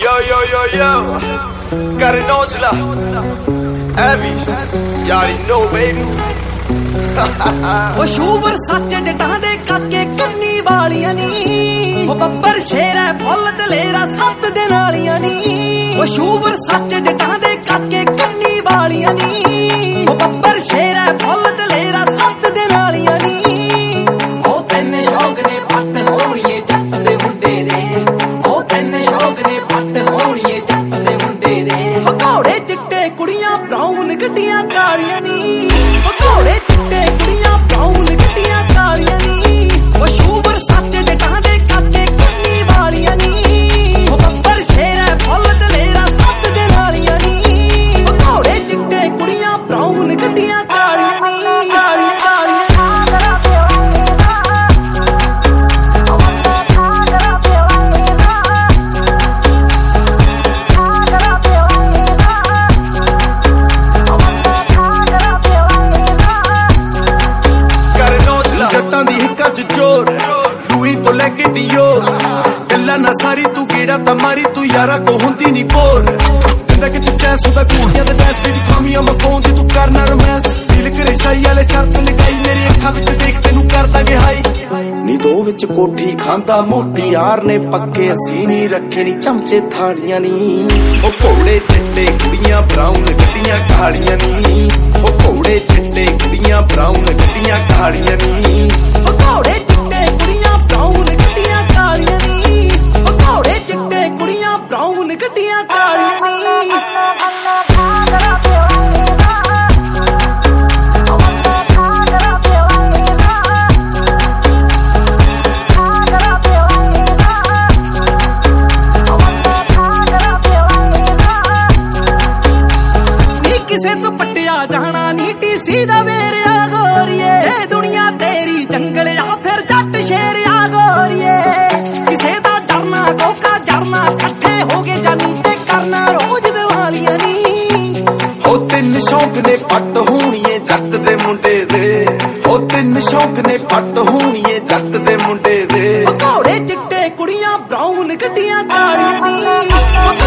Yo, got an Ojala, Abby, you already know, baby. ਉਹ sure ਸੱਚ ਜਟਾਂ ਦੇ ਕਾਕੇ ਕੰਨੀ ਵਾਲੀਆਂ ਨੀ ਉਹ ਬੱਬਰ ਸ਼ੇਰ ਹੈ ਫੁੱਲ ਦਲੇਰਾ ਸੱਤ ਦਿਨ ਵਾਲੀਆਂ ਨੀ ਉਹ ਸ਼ੂਵਰ ਸੱਚ ਜਟਾਂ ਦੇ ਕਾਕੇ ਕੰਨੀ ਵਾਲੀਆਂ ਨੀ ਉਹ ਬੱਬਰ ਸ਼ੇਰ ਹੈ ਫੁੱਲ ਦਲੇਰਾ ਸੱਤ ਦਿਨ ਵਾਲੀਆਂ ਨੀ ਉਹ ਤਿੰਨ ਸ਼ੌਕ ਨੇ ਪੱਟ ਹੋਣੀਏ ਜੱਟ ਦੇ ਮੁੰਡੇ ਦੇ ਉਹ ਤਿੰਨ ਸ਼ੌਕ ਨੇ ਪੱਟ ਹੋਣੀਏ ਜੱਟ ਦੇ ਮੁੰਡੇ ਦੇ ਘੋੜੇ ਚਿੱਟੇ ਕੁੜੀਆਂ ਬਰਾਊਨ ਗੱਡੀਆਂ ਕਾਲੀਆਂ ਨੀ ਘੋੜੇ ਚਿੱਟੇ ਕੁੜੀਆਂ ਬਰਾਊਨ ਗੱਡੀਆਂ ਕਾਲੀਆਂ ਨੀ ਉਹ ਸ਼ੂਵਰ ਸੱਚ ਜਟਾਂ ਦੇ ਕਾਕੇ ਕੰਨੀ ਵਾਲੀਆਂ ਨੀ ਉਹ ਬੱਬਰ ਸ਼ੇਰ ਹੈ ਫੁੱਲ ਦਲੇਰਾ ਸੱਤ ਦਿਨ ਵਾਲੀਆਂ ਨੀ ਉਹ ਘੋੜੇ ਚਿੱਟੇ ਕੁੜੀਆਂ ਬਰਾਊਨ ਗੱਡੀਆਂ ਕਾਲੀਆਂ ਨੀ रूई तो लेके डियो गल्ला ना सारी तू गेड़ा तमारी तू यारा को हुंदी नी बोर जिंदा कि तू चैस होदा कूड़ियां दे डैस baby call me on my phone ते तू करना रोमांस दिल करे शाई वाले शर्त लगाई मेरी अखां विच देख तैनू कर दांगे हाई नी दो विच कोठी खांदा मोटी यार ने पक्के असी नी रखे नी चमचे थाड़ियां नी ओ घोड़े चिट्टे कुड़ियां ब्राउन गड्डियां कालियां नी ओ घोड़े चिट्टे कुड़ियां ब्राउन गड्डियां कालियां नी ओ घोड़े चिट्टे कुड़ियां ब्राउन गड्डियां कालियां नी ओ घोड़े चिट्टे कुड़ियां ब्राउन गड्डियां कालियां नी किसे तो पटिया जाना नी टीसी दा वेरिया गोरिए दुनिया तेरी जंगल या फिर जट शेर या गोरिए किसे दा डरना धोखा जरना इकट्ठे हो गए जानी ते करना रोज दिवालियां नी हो तिन शौक ने पट होणीए जट दे मुंडे दे हो तिन शौक ने पट होणीए जट दे मुंडे दे घोड़े चिट्टे कुड़ियां ब्राउन गड्डियां कालियां नी